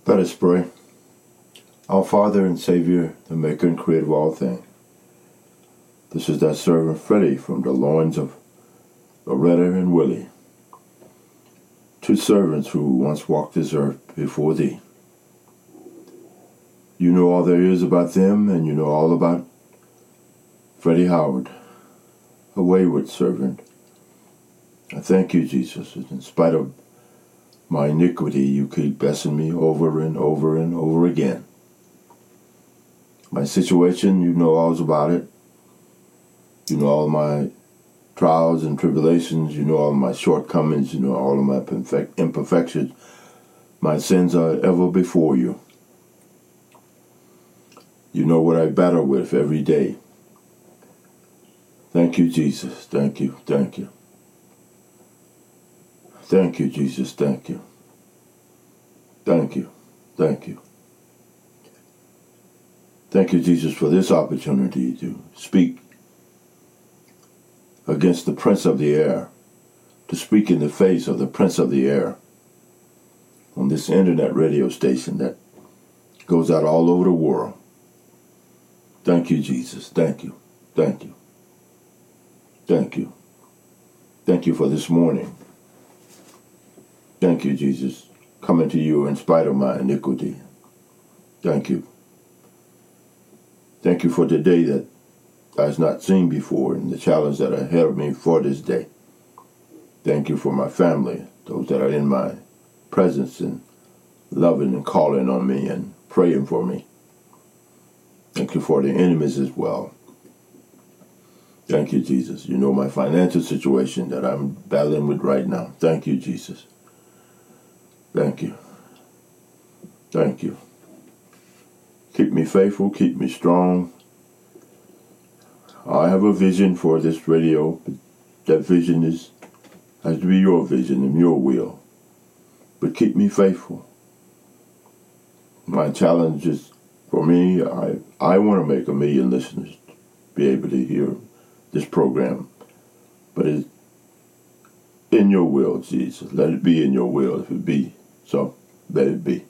Let us pray. Our Father and Savior, the Maker and Creator of all things, this is thy servant Freddie from the loins of Loretta and Willie, two servants who once walked this earth before thee. You know all there is about them, and you know all about Freddie Howard, a wayward servant. I thank you, Jesus, in spite of my iniquity, you keep blessing me over and over and over again. My situation, you know all about it. You know all my trials and tribulations. You know all my shortcomings. You know all of my imperfections. My sins are ever before you. You know what I battle with every day. Thank you, Jesus. Thank you. Thank you. Thank you, Jesus. Thank you. Thank you. Thank you. Thank you, Jesus, for this opportunity to speak against the prince of the air, to speak in the face of the prince of the air on this internet radio station that goes out all over the world. Thank you, Jesus. Thank you. Thank you. Thank you. Thank you for this morning. Thank you, Jesus, coming to you in spite of my iniquity. Thank you. Thank you for the day that I has not seen before and the challenge that ahead of me for this day. Thank you for my family, those that are in my presence and loving and calling on me and praying for me. Thank you for the enemies as well. Thank you, Jesus. You know my financial situation that I'm battling with right now. Thank you, Jesus. Thank you. Thank you. Keep me faithful, keep me strong. I have a vision for this radio, but that vision has to be your vision and your will. But keep me faithful. My challenge is, for me, I want to make 1 million listeners to be able to hear this program. But it's in your will, Jesus. Let it be in your will. If it be so, let it be.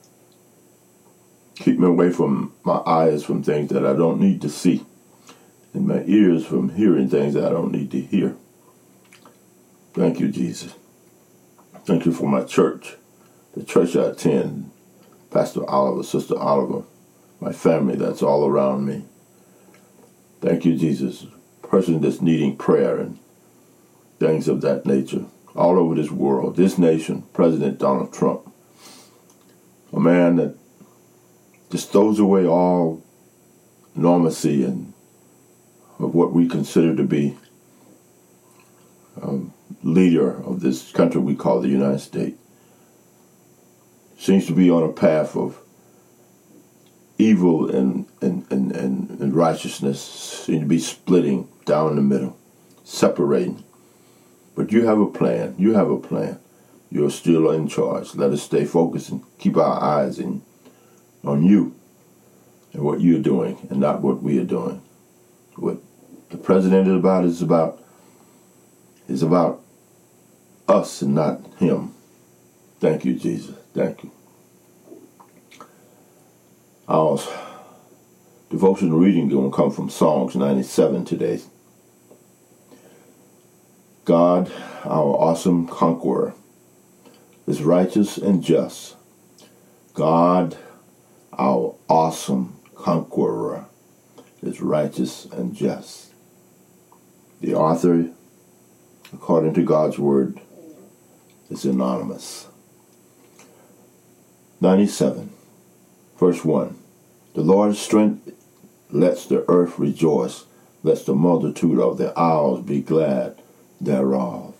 Keep me away from my eyes from things that I don't need to see, and my ears from hearing things that I don't need to hear. Thank you, Jesus. Thank you for my church, the church I attend, Pastor Oliver, Sister Oliver, my family that's all around me. Thank you, Jesus. Person that's needing prayer and things of that nature all over this world, this nation, President Donald Trump, a man that just throws away all normalcy and of what we consider to be leader of this country we call the United States. Seems to be on a path of evil and righteousness. Seem to be splitting down the middle, separating. But you have a plan. You have a plan. You're still in charge. Let us stay focused and keep our eyes on you and what you're doing and not what we are doing. What the president is about us and not him. Thank you, Jesus. Thank you. Our devotional reading is going to come from Psalms 97 today. God, our awesome conqueror, is righteous and just. God, our awesome conqueror, is righteous and just. The author, according to God's word, is anonymous. 97, verse 1. The Lord's strength lets the earth rejoice, lets the multitude of the isles be glad thereof.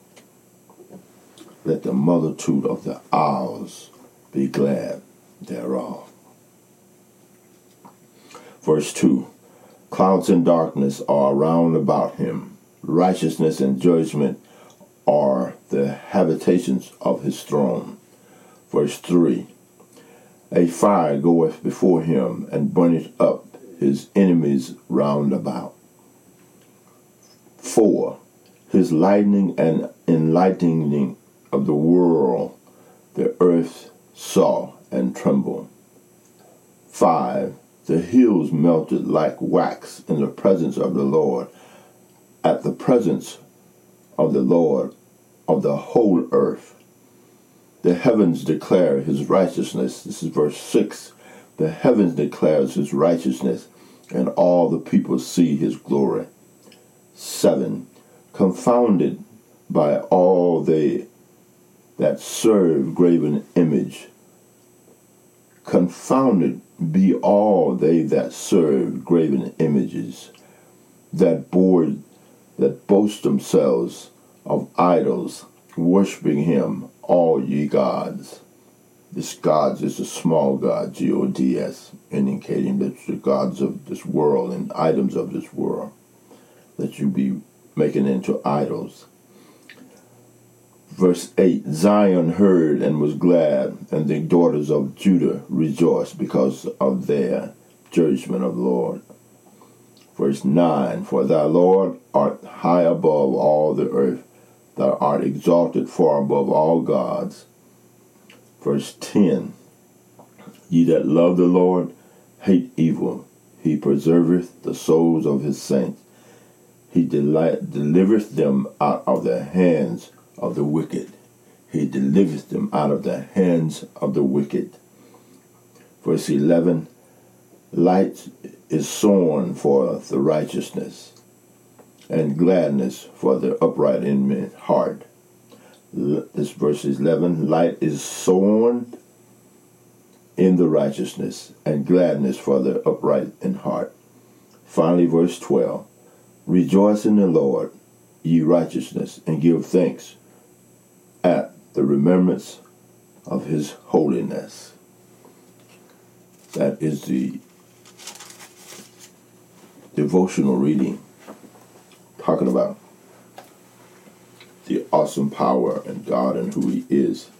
Let the multitude of the isles be glad thereof. Verse 2. Clouds and darkness are round about him. Righteousness and judgment are the habitations of his throne. Verse 3. A fire goeth before him, and burneth up his enemies round about. 4. His lightning and enlightening of the world, the earth saw and trembled. 5. The hills melted like wax in the presence of the Lord, at the presence of the Lord of the whole earth. The heavens declare his righteousness. This is verse 6. The heavens declares his righteousness, and all the people see his glory. 7. Confounded by all they that serve graven image. Confounded be all they that serve graven images, that boast themselves of idols, worshiping him, all ye gods. This gods is a small god, G-O-D-S, indicating that the gods of this world and items of this world that you be making into idols. Verse 8, Zion heard and was glad, and the daughters of Judah rejoiced because of their judgment of the Lord. Verse 9, For thy Lord art high above all the earth, thou art exalted far above all gods. Verse 10, Ye that love the Lord hate evil. He preserveth the souls of his saints. He delivereth them out of the hands of the wicked. He delivereth them out of the hands of the wicked. Verse 11, Light is sown for the righteousness, and gladness for the upright in heart. This verse 11, light is sown in the righteousness, and gladness for the upright in heart. Finally, verse 12, Rejoice in the Lord, ye righteousness, and give thanks at the remembrance of his holiness. That is the devotional reading, talking about the awesome power in God and who he is.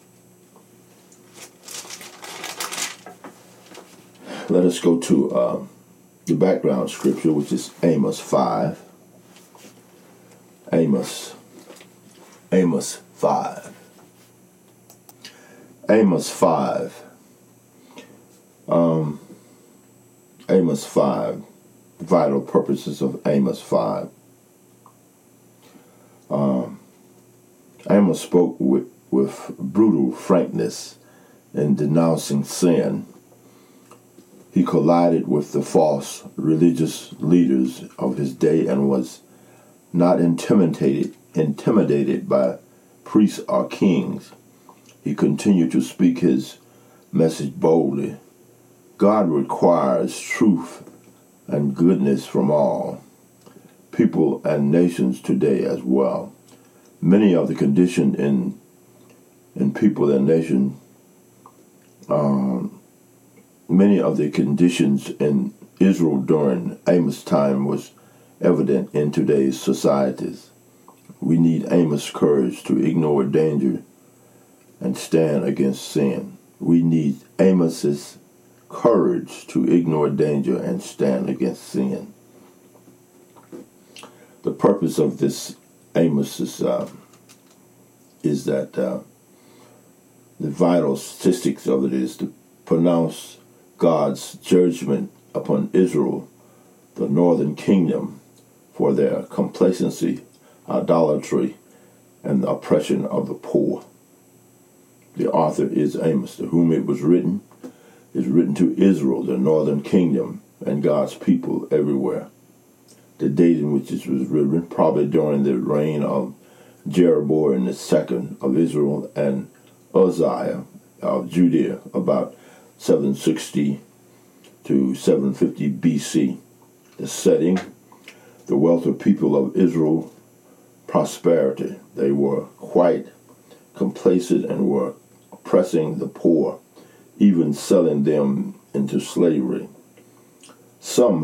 Let us go to the background scripture, which is Amos 5. Amos 5. Amos 5. Amos 5. Vital purposes of Amos 5. Amos spoke with brutal frankness in denouncing sin. He collided with the false religious leaders of his day and was not intimidated by priests or kings. He continued to speak his message boldly. God requires truth and goodness from all, people and nations today as well. Many of the condition in people and nation, many of the conditions in Israel during Amos' time was evident in today's societies. We need Amos' courage to ignore danger and stand against sin. We need Amos's courage to ignore danger and stand against sin. The purpose of this Amos is that the vital statistics of it is to pronounce God's judgment upon Israel, the northern kingdom, for their complacency, idolatry, and the oppression of the poor. The author is Amos, to whom it was written, is written to Israel, the northern kingdom, and God's people everywhere. The date in which it was written, probably during the reign of Jeroboam II of Israel and Uzziah of Judea, about 760 to 750 BC. The setting, the wealthy people of Israel, prosperity. They were quite complacent and were oppressing the poor, even selling them into slavery. Soon,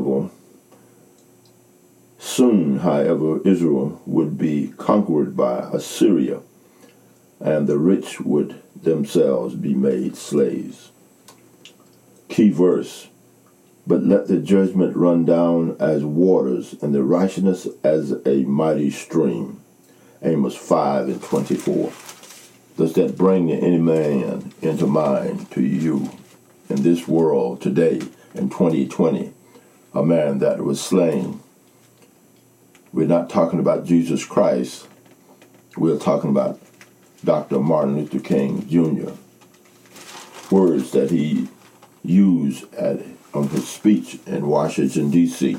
however, Israel would be conquered by Assyria, and the rich would themselves be made slaves. Key verse, but let the judgment run down as waters, and the righteousness as a mighty stream. Amos 5:24. Does that bring any man into mind to you in this world today in 2020? A man that was slain. We're not talking about Jesus Christ. We're talking about Dr. Martin Luther King Jr. Words that he used on his speech in Washington, D.C.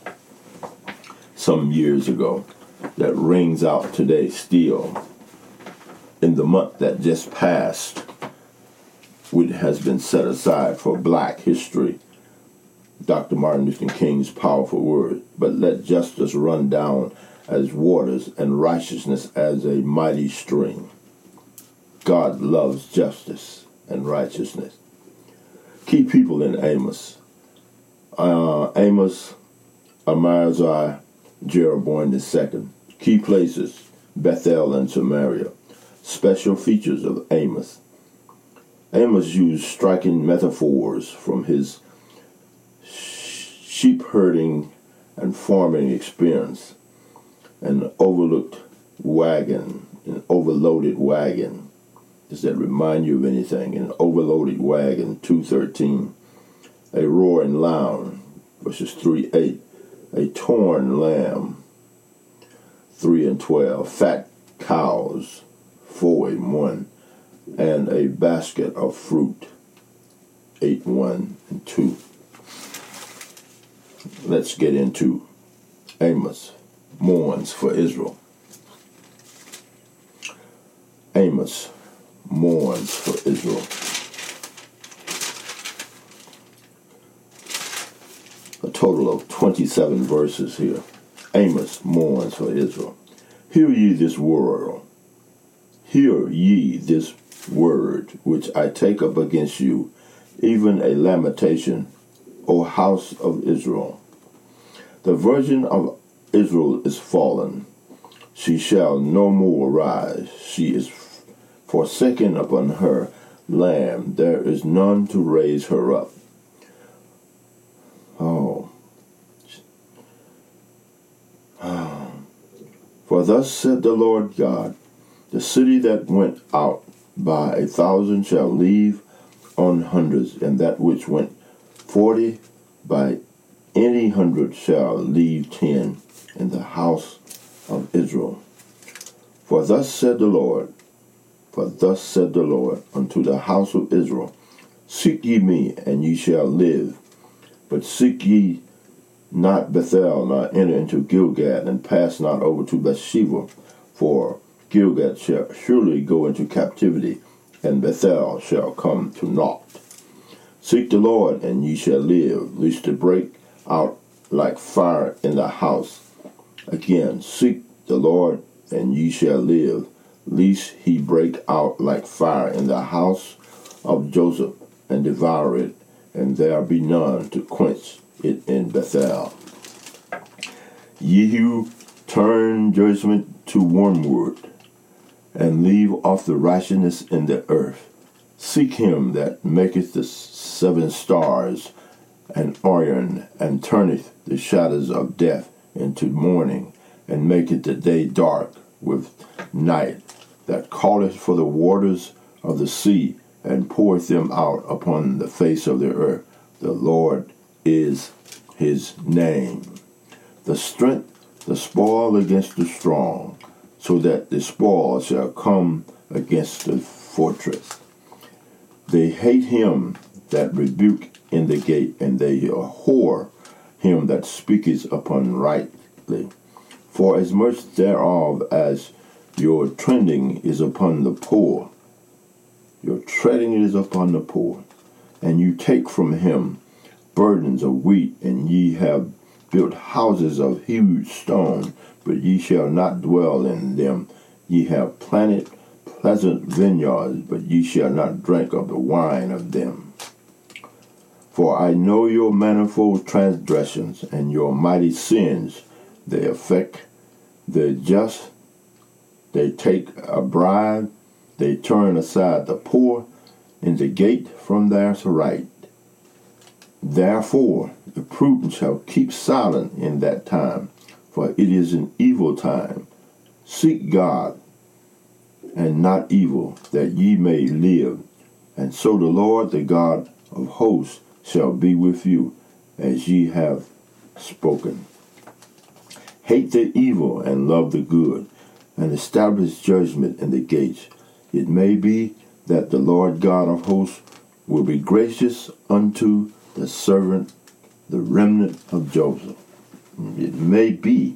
some years ago that rings out today still. In the month that just passed, which has been set aside for Black history, Dr. Martin Luther King's powerful word, but let justice run down as waters and righteousness as a mighty stream. God loves justice and righteousness. Key people in Amos. Amos, Amaziah, Jeroboam II. Key places, Bethel and Samaria. Special features of Amos. Amos used striking metaphors from his sheep herding and farming experience. An overloaded wagon. Does that remind you of anything? An overloaded wagon, 2:13. A roaring lion, verses 3:8. A torn lamb, 3:12. Fat cows, 4:1. And a basket of fruit, 8:1 and 2. Let's get into Amos mourns for Israel. Amos mourns for Israel. A total of 27 verses here. Amos mourns for Israel. Hear ye this word. Hear ye this word which I take up against you, even a lamentation, O house of Israel. The virgin of Israel is fallen. She shall no more rise. She is forsaken upon her lamb. There is none to raise her up. For thus said the Lord God, the city that went out by 1,000 shall leave on hundreds, and that which went 40 by any 100 shall leave 10 in the house of Israel. For thus said the Lord unto the house of Israel, seek ye me, and ye shall live. But seek ye not Bethel, nor enter into Gilgad, and pass not over to Beersheba, for Gilgad shall surely go into captivity, and Bethel shall come to naught. Seek the Lord, and ye shall live, lest to break out like fire in the house. Again, seek the Lord, and ye shall live, lest he break out like fire in the house of Joseph, and devour it, and there be none to quench it in Bethel. Ye who turn judgment to wormwood, and leave off the righteousness in the earth, seek him that maketh the 7 stars, and Orion, and turneth the shadows of death into morning, and maketh the day dark with night, that calleth for the waters of the sea, and poureth them out upon the face of the earth. The Lord is his name. The strength, the spoil against the strong, so that the spoil shall come against the fortress. They hate him that rebuke in the gate, and they abhor him that speaketh upon rightly. For as much thereof as your treading is upon the poor, and you take from him burdens of wheat, and ye have built houses of hewed stone, but ye shall not dwell in them. Ye have planted pleasant vineyards, but ye shall not drink of the wine of them. For I know your manifold transgressions and your mighty sins. They affect the just. They take a bribe. They turn aside the poor in the gate from their right. Therefore, the prudent shall keep silent in that time, for it is an evil time. Seek God and not evil, that ye may live. And so the Lord, the God of hosts, shall be with you, as ye have spoken. Hate the evil and love the good, and establish judgment in the gates. It may be that the Lord God of hosts will be gracious unto the servant, the remnant of Joseph. It may be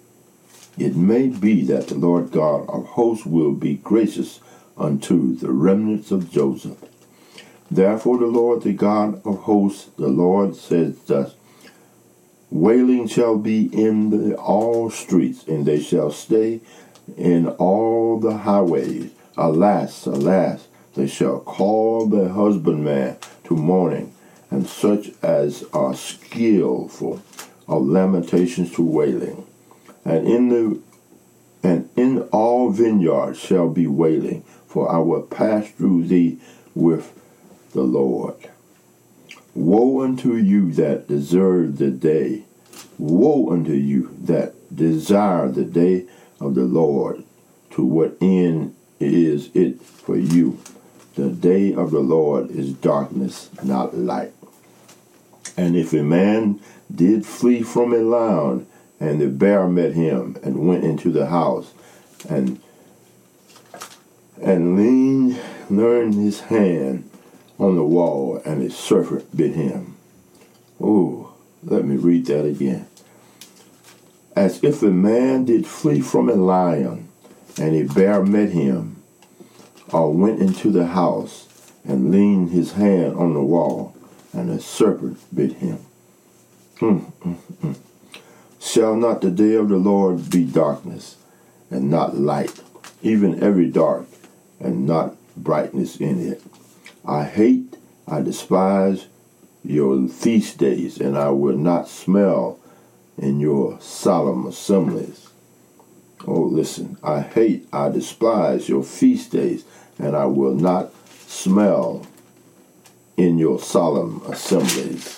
that the Lord God of hosts will be gracious unto the remnants of Joseph. Therefore the Lord, the God of hosts, the Lord says thus, wailing shall be in all streets, and they shall stay in all the highways. Alas, alas, they shall call the husbandman to mourning, and such as are skillful of lamentations to wailing. And in all vineyards shall be wailing, for I will pass through thee with the Lord. Woe unto you that deserve the day. Woe unto you that desire the day of the Lord. To what end is it for you? The day of the Lord is darkness, not light. And if a man did flee from a lion, and the bear met him, and went into the house, and leaned his hand on the wall, and a serpent bit him. Oh, let me read that again. As if a man did flee from a lion, and a bear met him, or went into the house, and leaned his hand on the wall, and a serpent bit him. Shall not the day of the Lord be darkness, and not light, even every dark, and not brightness in it? I despise your feast days, and I will not smell in your solemn assemblies. Oh, listen, I despise your feast days, and I will not smell in your solemn assemblies.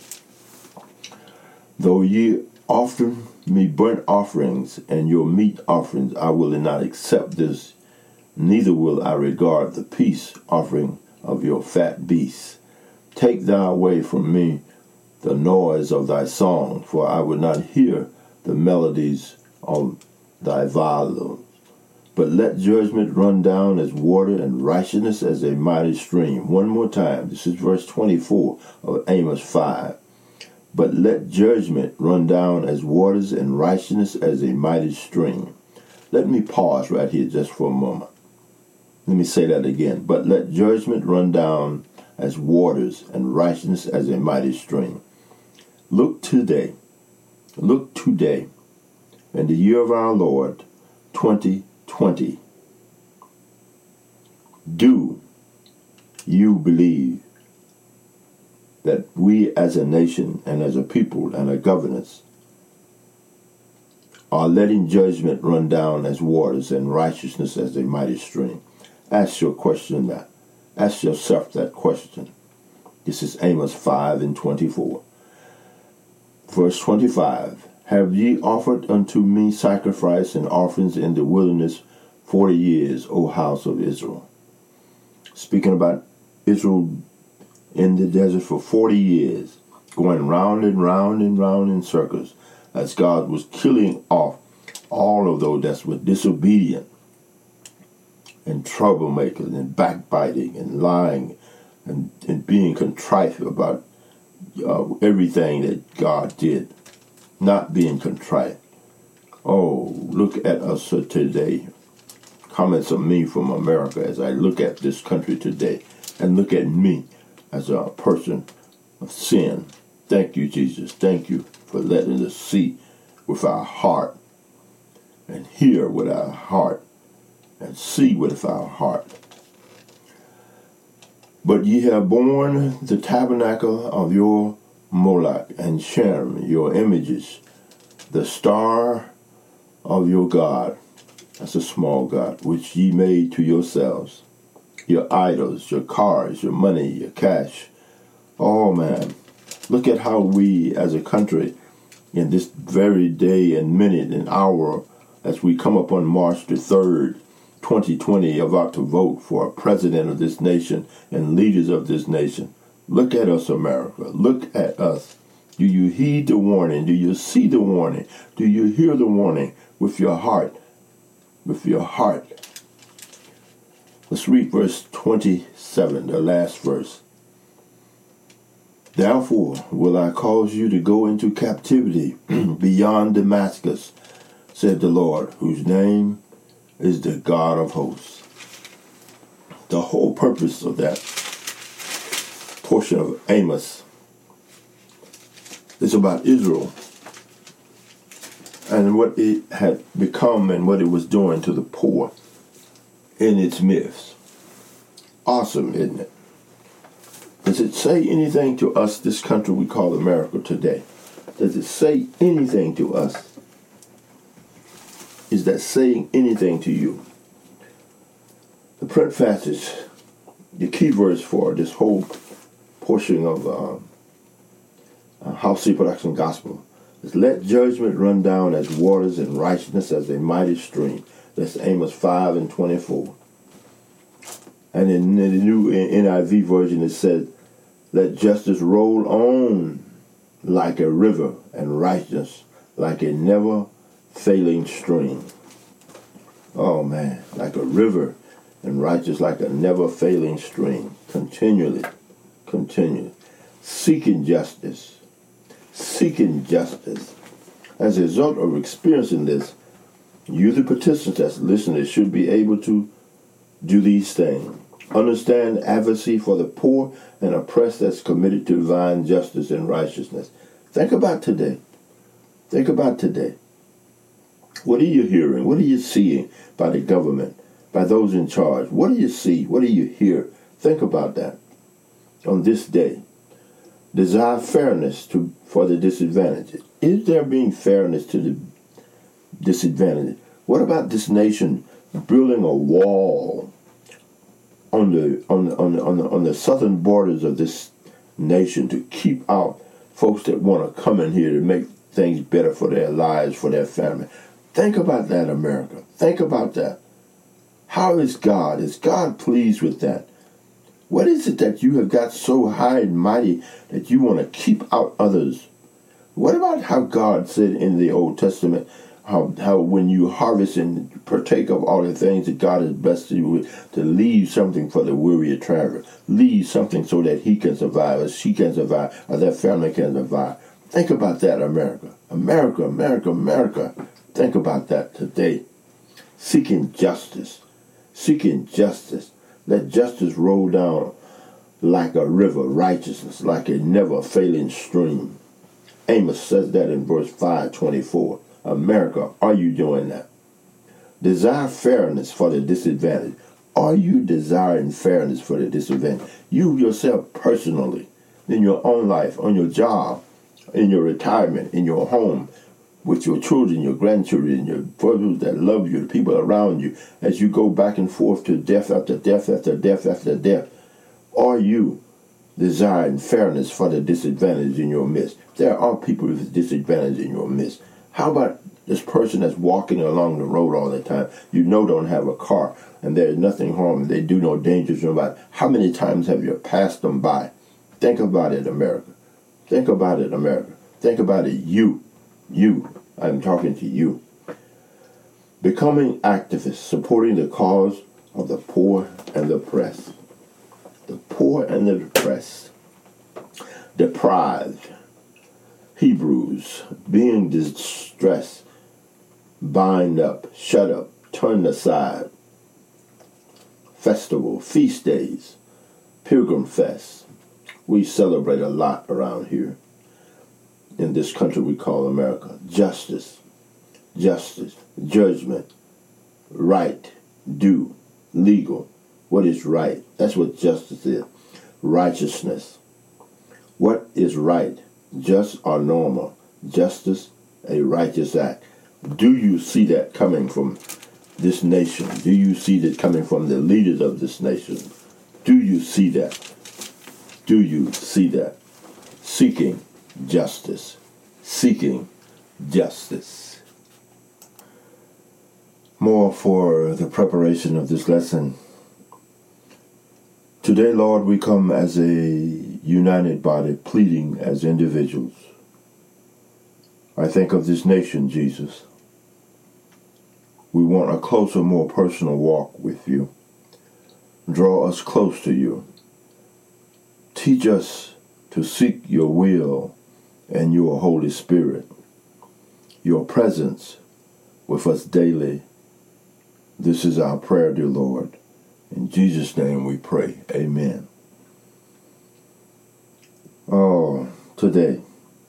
Though ye offer me burnt offerings and your meat offerings, I will not accept this, neither will I regard the peace offering of your fat beasts. Take thou away from me the noise of thy song, for I will not hear the melodies of thy violins. But let judgment run down as water, and righteousness as a mighty stream. One more time. This is verse 24 of Amos 5. But let judgment run down as waters, and righteousness as a mighty stream. Let me pause right here just for a moment. Let me say that again. But let judgment run down as waters, and righteousness as a mighty stream. Look today, in the year of our Lord, 2020. Do you believe that we as a nation and as a people and a governance are letting judgment run down as waters and righteousness as a mighty stream? Ask your question that. Ask yourself that question. This is Amos 5:24. Verse 25. Have ye offered unto me sacrifice and offerings in the wilderness 40 years, O house of Israel? Speaking about Israel in the desert for 40 years, going round and round and round in circles, as God was killing off all of those that were disobedient and troublemakers and backbiting and lying and being contrite about everything that God did, not being contrite. Oh, look at us today. Comments of me from America as I look at this country today, and look at me as a person of sin. Thank you, Jesus. Thank you for letting us see with our heart, and hear with our heart, and see with our heart. But ye have borne the tabernacle of your Moloch, and Shem, your images, the star of your God, that's a small god, which ye made to yourselves, your idols, your cars, your money, your cash. Oh man, look at how we as a country in this very day and minute and hour as we come upon March the 3rd 2020 about to vote for a president of this nation and leaders of this nation. Look at us, America. Look at us. Do you heed the warning? Do you see the warning? Do you hear the warning with your heart? With your heart. Let's read verse 27, the last verse. Therefore will I cause you to go into captivity beyond Damascus, said the Lord, whose name is the God of hosts. The whole purpose of that portion of Amos is about Israel and what it had become and what it was doing to the poor in its midst. Awesome, isn't it? Does it say anything to us, this country we call America today? Does it say anything to us? Is that saying anything to you? The print passage, the key verse for this whole portion of House C Production Gospel is, let judgment run down as waters and righteousness as a mighty stream. That's Amos 5:24. And in the new NIV version it said, let justice roll on like a river and righteousness like a never failing stream. Oh man, like a river and righteous like a never failing stream. Continually. Seeking justice. As a result of experiencing this, you, the participants that's listening, should be able to do these things. Understand advocacy for the poor and oppressed that's committed to divine justice and righteousness. Think about today. What are you hearing? What are you seeing by the government, by those in charge? What do you see? What do you hear? Think about that on this day. Desire fairness for the disadvantaged. Is there being fairness to the disadvantaged? What about this nation building a wall on the southern borders of this nation to keep out folks that want to come in here to make things better for their lives, for their family? Think about that, America. Think about that. How is God? Is God pleased with that? What is it that you have got so high and mighty that you want to keep out others? What about how God said in the Old Testament, how when you harvest and partake of all the things that God has blessed you with, to leave something for the weary traveler. Leave something so that he can survive, or she can survive, or their family can survive. Think about that, America. America. Think about that today. Seeking justice. Let justice roll down like a river, righteousness like a never failing stream. Amos says that in verse 5:24. America, are you doing that? Desire fairness for the disadvantaged. Are you desiring fairness for the disadvantaged? You yourself personally, in your own life, on your job, in your retirement, in your home, with your children, your grandchildren, your brothers that love you, the people around you, as you go back and forth to death after death after death after death. Are you desiring fairness for the disadvantaged in your midst? There are people with disadvantage in your midst. How about this person that's walking along the road all the time, don't have a car, and there's nothing harm, they do no danger to nobody. How many times have you passed them by? Think about it, America. Think about it, you. I'm talking to you. Becoming activists, supporting the cause of the poor and the oppressed. The poor and the oppressed. Deprived. Hebrews, being distressed, bind up, shut up, turned aside. Festival, feast days, Pilgrim Fest. We celebrate a lot around here in this country we call America. Justice, judgment, right, due, legal. What is right? That's what justice is. Righteousness. What is right? Just or normal. Justice, a righteous act. Do you see that coming from this nation? Do you see that coming from the leaders of this nation? Do you see that? Seeking justice. More for the preparation of this lesson. Today, Lord, we come as a united body, pleading as individuals. I think of this nation, Jesus. We want a closer, more personal walk with you. Draw us close to you. Teach us to seek your will and your Holy Spirit, your presence with us daily. This is our prayer, dear Lord. In Jesus' name we pray. Amen. Oh, today.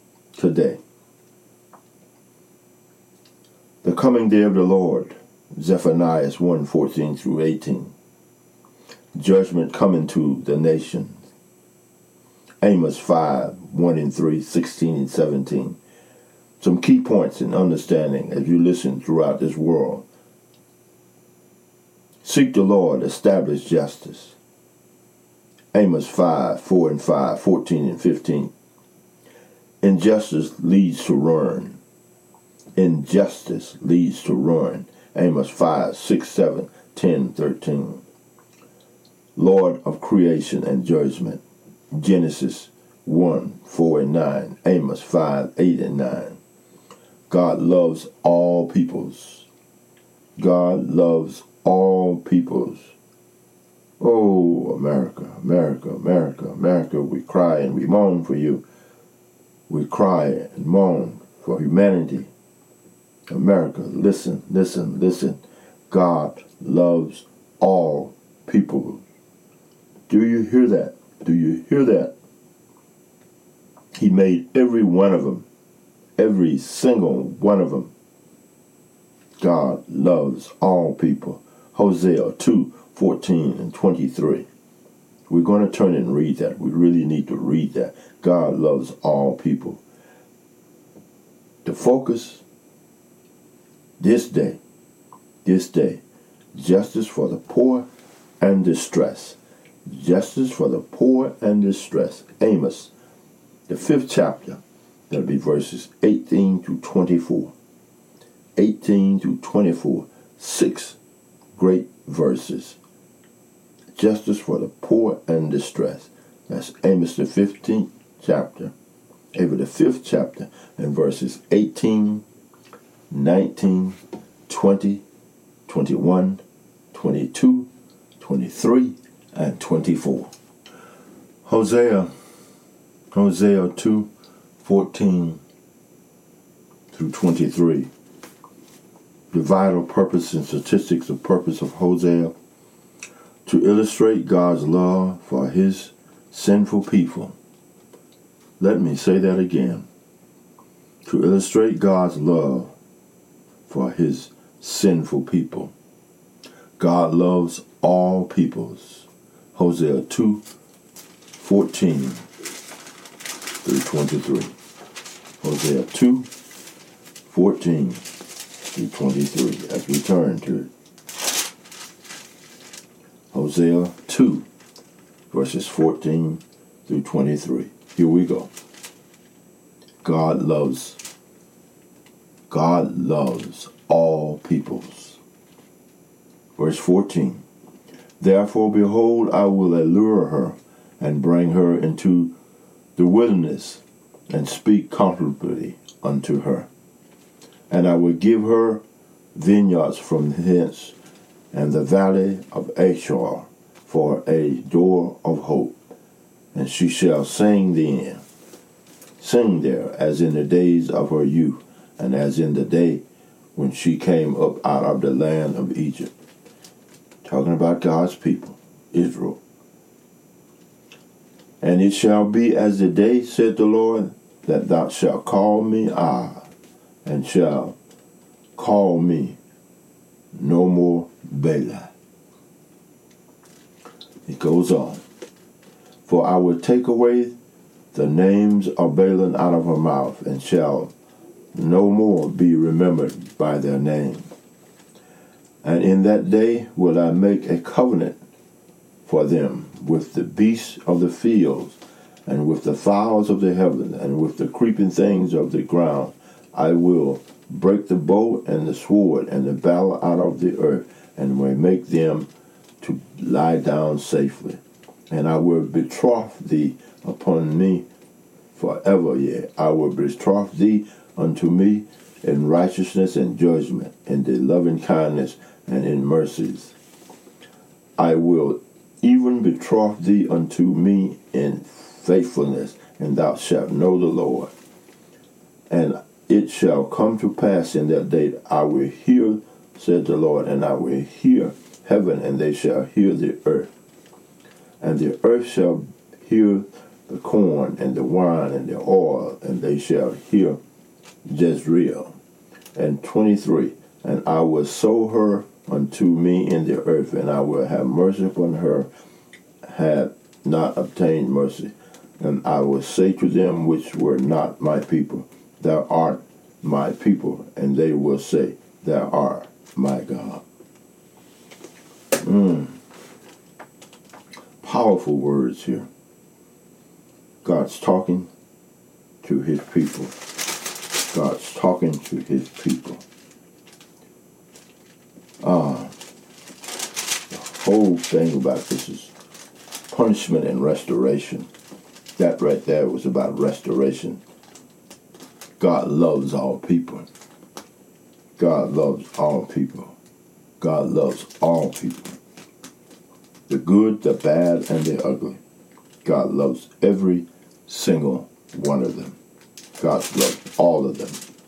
The coming day of the Lord, Zephaniah 1:14 through 18. Judgment coming to the nation. Amos 5:1-3, 16 and 17. Some key points in understanding as you listen throughout this world. Seek the Lord, establish justice. Amos 5:4-5, 14 and 15. Injustice leads to ruin. Injustice leads to ruin. Amos 5:6, 7, 10, 13. Lord of creation and judgment. Genesis 1:4-9. Amos 5:8-9. God loves all peoples. God loves all peoples. Oh, America, America, America, America, we cry and we moan for you. We cry and moan for humanity. America, listen, listen, listen. God loves all people. Do you hear that? Do you hear that? He made every one of them. Every single one of them. God loves all people. Hosea 2:14-23. We're going to turn and read that. We really need to read that. God loves all people. The focus this day, justice for the poor and distress. Justice for the poor and distress. Amos, the 5th chapter. That'll be verses 18-24. 18-24. 6 great verses. Justice for the poor and distress. That's Amos the 15th chapter. Amos the 5th chapter and verses 18, 19, 20, 21, 22, 23, and 24. Hosea 2:14-23. The vital purpose and statistics of purpose of Hosea: to illustrate God's love for his sinful people. Let me say that again. To illustrate God's love for his sinful people. God loves all peoples. Hosea 2:14-23. Hosea 2:14-23. As we turn to it. Hosea 2, verses 14-23. Here we go. God loves all peoples. Verse 14. Therefore, behold, I will allure her and bring her into the wilderness and speak comfortably unto her. And I will give her vineyards from hence, and the valley of Achor for a door of hope. And she shall sing there as in the days of her youth, and as in the day when she came up out of the land of Egypt. Talking about God's people, Israel. And it shall be as the day, said the Lord, that thou shalt call me and shall call me no more Bela. It goes on. For I will take away the names of Baalim out of her mouth, and shall no more be remembered by their name. And in that day will I make a covenant for them with the beasts of the fields, and with the fowls of the heaven, and with the creeping things of the ground. I will break the bow and the sword and the battle out of the earth, and will make them to lie down safely. And I will betroth thee upon me forever, yea, I will betroth thee unto me in righteousness and judgment, in the loving kindness and in mercies. I will even betroth thee unto me in faithfulness, and thou shalt know the Lord. And it shall come to pass in that day, I will hear, said the Lord, and I will hear heaven, and they shall hear the earth. And the earth shall hear the corn and the wine and the oil, and they shall hear Jezreel. And 23, and I will sow her unto me in the earth, and I will have mercy upon her, had not obtained mercy. And I will say to them which were not my people, thou art my people, and they will say, thou art my God. Powerful words here. God's talking to his people. God's talking to his people. The whole thing about this is punishment and restoration. That right there was about restoration. God loves all people. God loves all people. God loves all people. The good, the bad, and the ugly. God loves every single one of them. God loves all of them.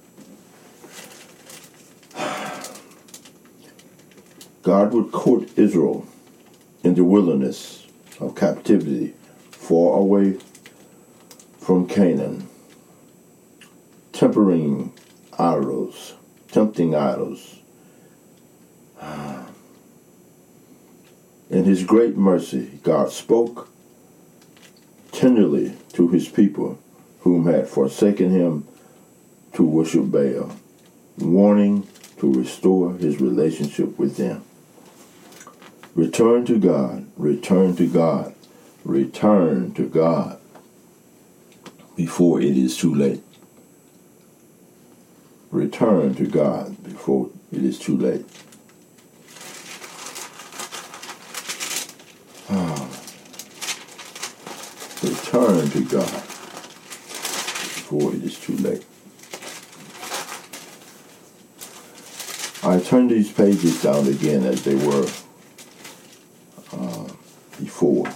God would court Israel in the wilderness of captivity, far away from Canaan, tempting idols. In his great mercy, God spoke tenderly to his people whom had forsaken him to worship Baal, warning to restore his relationship with them. Return to God, return to God, return to God before it is too late. Return to God before it is too late. Return to God before it is too late. I turn these pages down again as they were before,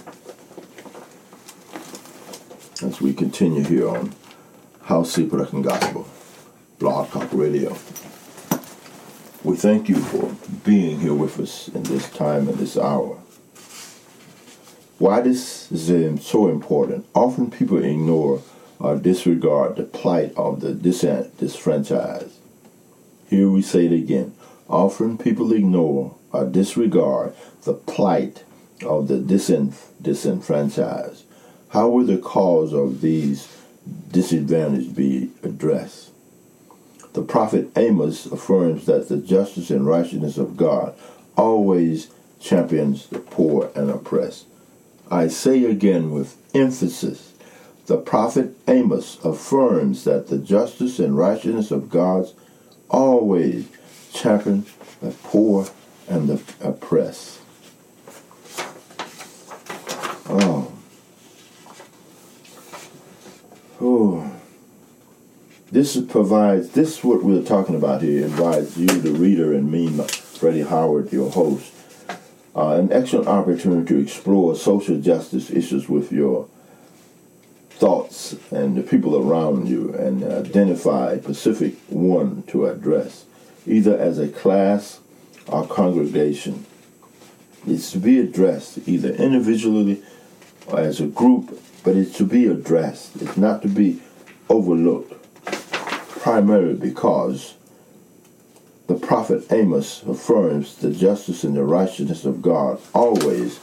as we continue here on House Secret and Gospel Blog Talk Radio. We thank you for being here with us in this time and this hour. Why this is so important? Often people ignore or disregard the plight of the disfranchised. Here we say it again. Often people ignore or disregard the plight of the disenfranchised. How will the cause of these disadvantages be addressed? The prophet Amos affirms that the justice and righteousness of God always champions the poor and oppressed. I say again with emphasis, the prophet Amos affirms that the justice and righteousness of God always champion the poor and the oppressed. This is what we're talking about here. It provides you, the reader, and me, Freddie Howard, your host, an excellent opportunity to explore social justice issues with your thoughts and the people around you, and identify a specific one to address, either as a class or congregation. It's to be addressed either individually or as a group, but it's to be addressed. It's not to be overlooked, primarily because the prophet Amos affirms the justice and the righteousness of God always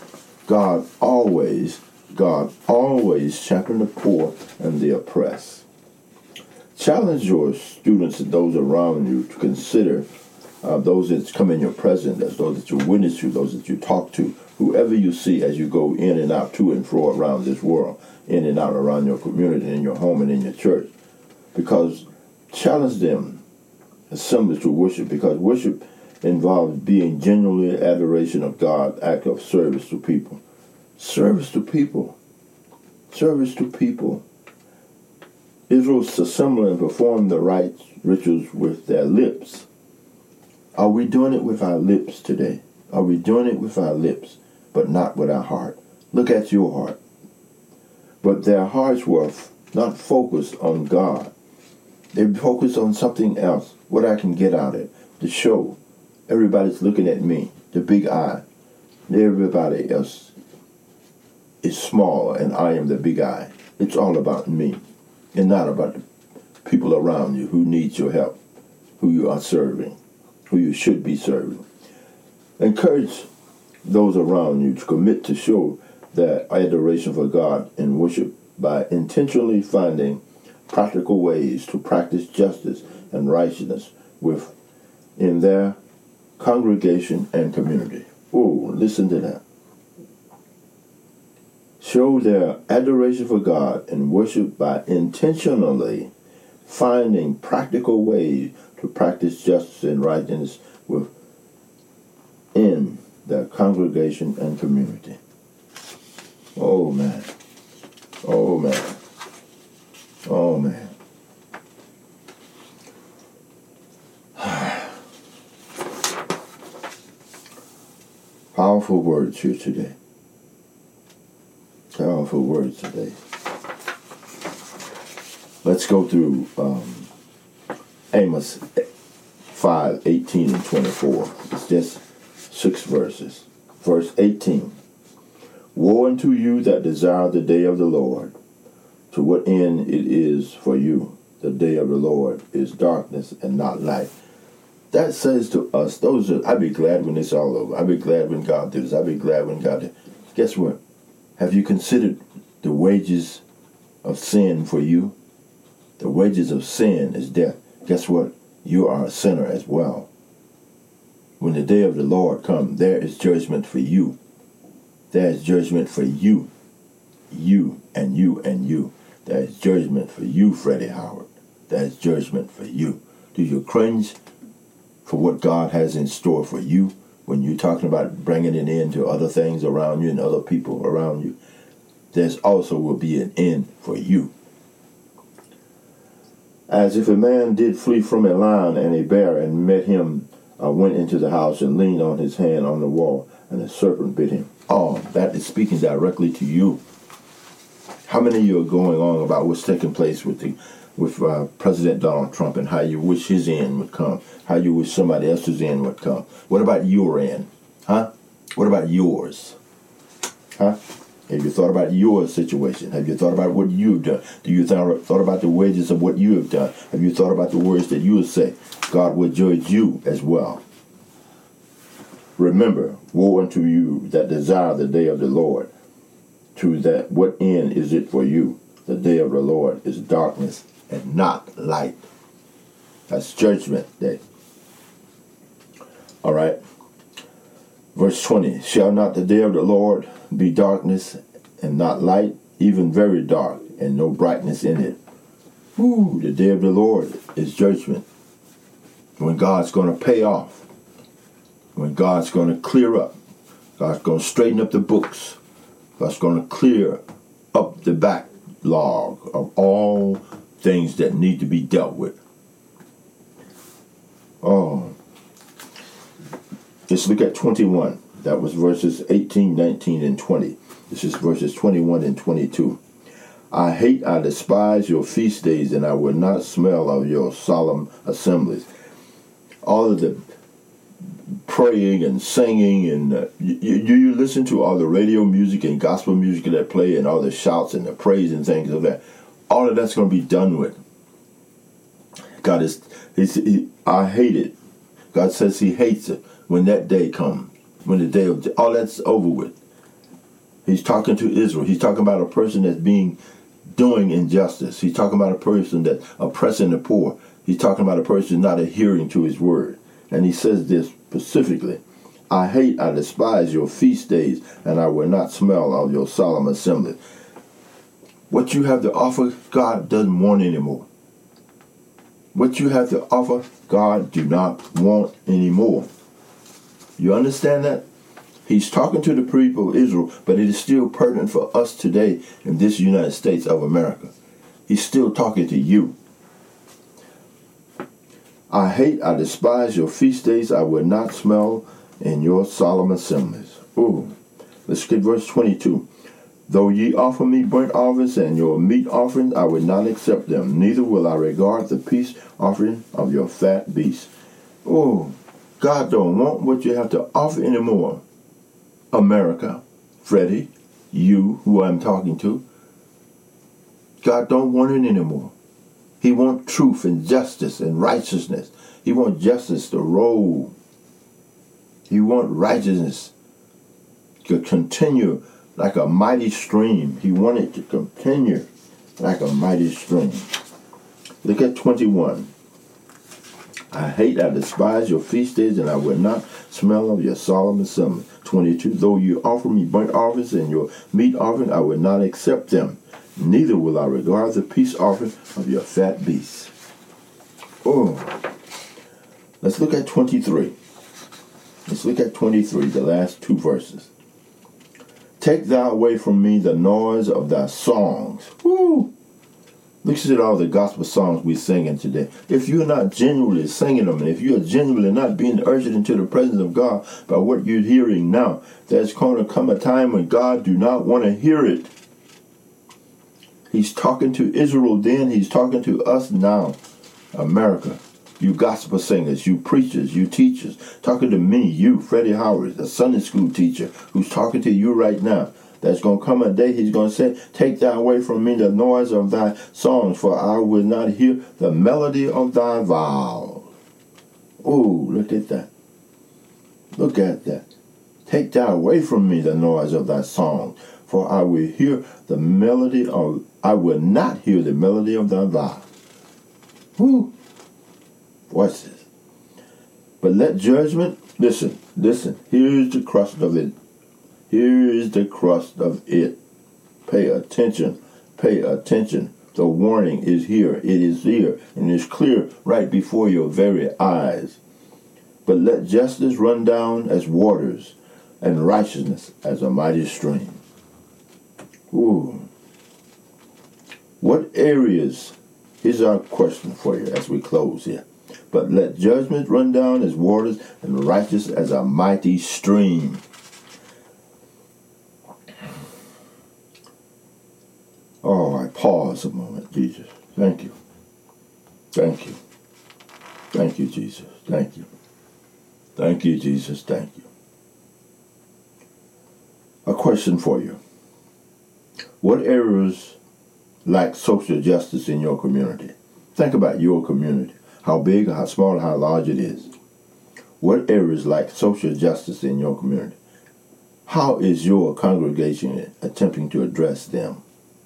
champion the poor and the oppressed. Challenge your students and those around you to consider those that come in your presence, as those that you witness to, those that you talk to, whoever you see as you go in and out, to and fro around this world, in and out around your community, in your home and in your church. Because challenge them assemblies to worship, because worship involves being genuinely adoration of God, act of service to people. Service to people. Service to people. Israel assembled and performed the rites, rituals with their lips. Are we doing it with our lips today? Are we doing it with our lips, but not with our heart? Look at your heart. But their hearts were not focused on God. They focused on something else, what I can get out of it, the show. Everybody's looking at me, the big eye. Everybody else is small, and I am the big eye. It's all about me, and not about the people around you who need your help, who you are serving, who you should be serving. Encourage those around you to commit to show their adoration for God and worship by intentionally finding practical ways to practice justice and righteousness in their congregation and community. Oh, listen to that. Show their adoration for God and worship by intentionally finding practical ways to practice justice and righteousness within their congregation and community. Oh, man. Oh, man. Oh, man. Powerful words here today. Powerful words today. Let's go through Amos 5:18 and 24. It's just 6 verses. Verse 18. Woe unto you that desire the day of the Lord. To what end it is for you. The day of the Lord is darkness and not light. That says to us, I'll be glad when it's all over. I'll be glad when God does. I'll be glad when God does. Guess what? Have you considered the wages of sin for you? The wages of sin is death. Guess what? You are a sinner as well. When the day of the Lord comes, there is judgment for you. There is judgment for you. You and you and you. There is judgment for you, Freddie Howard. There is judgment for you. Do you cringe for what God has in store for you when you're talking about bringing it into other things around you and other people around you? There's also will be an end for you. As if a man did flee from a lion and a bear and met him, went into the house and leaned on his hand on the wall, and the serpent bit him. Oh, that is speaking directly to you. How many of you are going on about what's taking place with President Donald Trump and how you wish his end would come, how you wish somebody else's end would come? What about your end? Huh? What about yours? Huh? Have you thought about your situation? Have you thought about what you've done? Do you thought about the wages of what you have done? Have you thought about the words that you will say? God will judge you as well. Remember, woe unto you that desire the day of the Lord. To that, what end is it for you? The day of the Lord is darkness and not light. That's judgment day. All right. Verse 20. Shall not the day of the Lord be darkness and not light, even very dark, and no brightness in it? Ooh, the day of the Lord is judgment. When God's going to pay off. When God's going to clear up. God's going to straighten up the books. God's going to clear up the backlog of all things that need to be dealt with. Oh. Let's look at 21. That was verses 18, 19, and 20. This is verses 21 and 22. I despise your feast days, and I will not smell of your solemn assemblies. All of the praying and singing, and you listen to all the radio music and gospel music that play, and all the shouts and the praise and things of that. All of that's going to be done with. God I hate it. God says He hates it when that day comes. When the day of all that's over with. He's talking to Israel. He's talking about a person that's doing injustice. He's talking about a person that's oppressing the poor. He's talking about a person not adhering to His word. And He says this specifically. I despise your feast days, and I will not smell of your solemn assembly. What you have to offer, God doesn't want anymore. What you have to offer, God do not want anymore. You understand that? He's talking to the people of Israel, but it is still pertinent for us today in this United States of America. He's still talking to you. I despise your feast days. I will not smell in your solemn assemblies. Ooh. Let's get verse 22. Though ye offer me burnt offerings and your meat offerings, I will not accept them. Neither will I regard the peace offering of your fat beasts. Oh, God don't want what you have to offer anymore. America, Freddie, you, who I'm talking to, God don't want it anymore. He wants truth and justice and righteousness. He wants justice to roll. He wants righteousness to continue like a mighty stream. He wants it to continue like a mighty stream. Look at 21. I despise your feast days, and I will not smell of your solemn assembly. 22. Though you offer me burnt offerings and your meat offering, I will not accept them. Neither will I regard the peace offering of your fat beasts. Oh. Let's look at 23. Let's look at 23, the last two verses. Take thou away from me the noise of thy songs. Woo! Look at all the gospel songs we're singing today. If you're not genuinely singing them, and if you're genuinely not being urged into the presence of God by what you're hearing now, there's going to come a time when God do not want to hear it. He's talking to Israel then. He's talking to us now. America, you gospel singers, you preachers, you teachers, talking to me, you, Freddie Howard, the Sunday school teacher who's talking to you right now. There's going to come a day he's going to say, take thou away from me the noise of thy songs, for I will not hear the melody of thy vows. Oh, look at that. Look at that. Take thou away from me the noise of thy songs, for I will not hear the melody of thy vows. Whoo. Watch this. But let judgment, listen, here's the crust of it. Here is the crust of it. Pay attention. The warning is here. It is here. And it's clear right before your very eyes. But let justice run down as waters, and righteousness as a mighty stream. Ooh. What areas, here's our question for you as we close here. But let judgment run down as waters, and righteousness as a mighty stream. Oh, I pause a moment, Jesus. Thank you. Thank you. Thank you, Jesus. Thank you. Thank you, Jesus. Thank you. A question for you. What areas lack social justice in your community? Think about your community. How big, how small, how large it is. What areas lack social justice in your community? How is your congregation attempting to address them?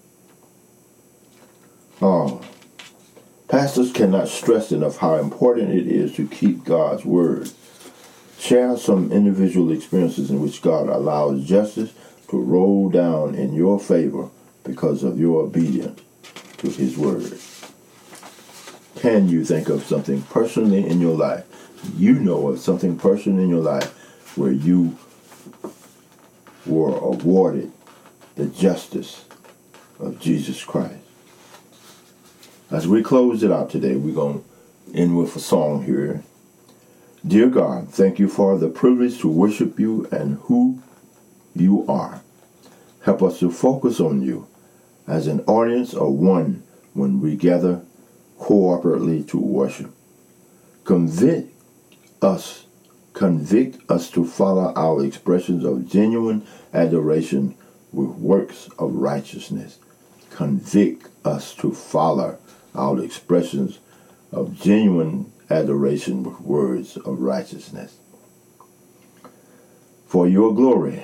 Oh, pastors cannot stress enough how important it is to keep God's word. Share some individual experiences in which God allows justice to roll down in your favor because of your obedience to his word. Can you think of something personally in your life? You know of something personally in your life where you were awarded the justice of Jesus Christ. As we close it out today, we're going to end with a song here. Dear God, thank you for the privilege to worship you and who you are. Help us to focus on you as an audience of one when we gather cooperatively to worship. Convict us to follow our expressions of genuine adoration with works of righteousness. Convict us to follow our expressions of genuine adoration with words of righteousness. For your glory.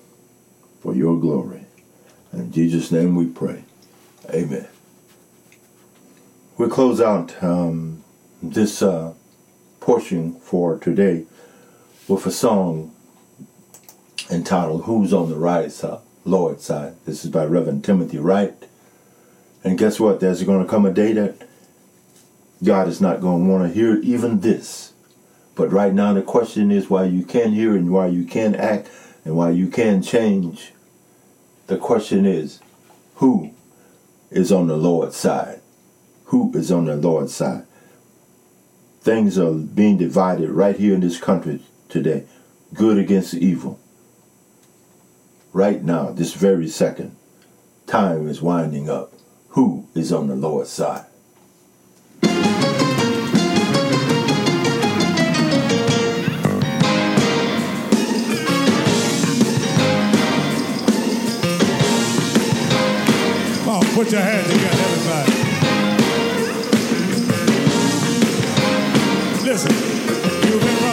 In Jesus' name we pray. Amen. We'll close out this portion for today with a song entitled Who's on the Right Side, Lord's Side. This is by Reverend Timothy Wright. And guess what? There's going to come a day that God is not going to want to hear even this. But right now the question is why you can hear and why you can act and why you can change. The question is, who is on the Lord's side? Who is on the Lord's side? Things are being divided right here in this country today. Good against evil. Right now, this very second, time is winding up. Who is on the Lord's side? Put your hands together, everybody. Listen, you've been